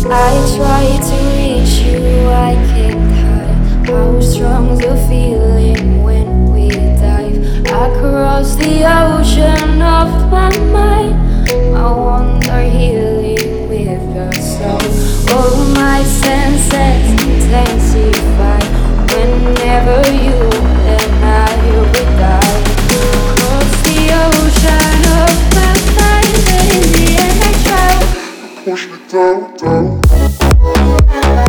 I try to reach you, I can't hide how strong the feeling when we dive across the ocean of my mind. I wonder healing with your soul. All my senses intensify whenever you and I will dive across the ocean of my mind. And in the end I try push me down, down.